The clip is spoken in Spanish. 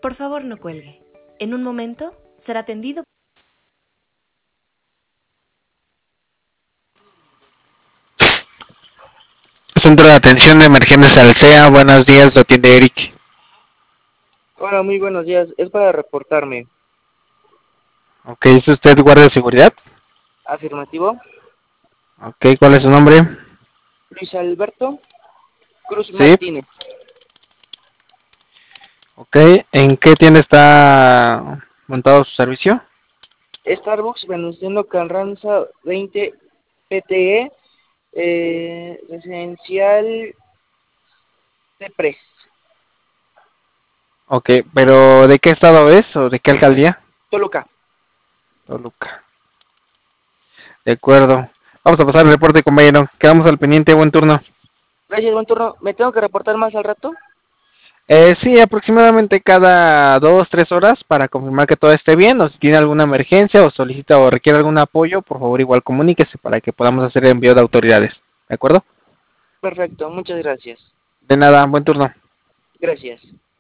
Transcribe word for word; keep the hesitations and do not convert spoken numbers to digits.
Por favor, no cuelgue. En un momento será atendido. Centro de Atención de Emergencias Alsea, buenos días, lo atiende Eric. Hola, muy buenos días. Es para reportarme. Ok, ¿es usted guardia de seguridad? Afirmativo. Ok, ¿cuál es su nombre? Luis Alberto Cruz Sí. Martínez. Ok, ¿en qué tienda está montado su servicio? Starbucks, Venustiano Carranza veinte P T E, eh, residencial Depres. Ok, pero ¿de qué estado es o de qué alcaldía? Toluca. Toluca. De acuerdo. Vamos a pasar el reporte, compañero. Quedamos al pendiente, buen turno. Gracias, buen turno. ¿Me tengo que reportar más al rato? Eh, sí, aproximadamente cada dos, tres horas para confirmar que todo esté bien o si tiene alguna emergencia o solicita o requiere algún apoyo, por favor igual comuníquese para que podamos hacer el envío de autoridades. ¿De acuerdo? Perfecto, muchas gracias. De nada, buen turno. Gracias.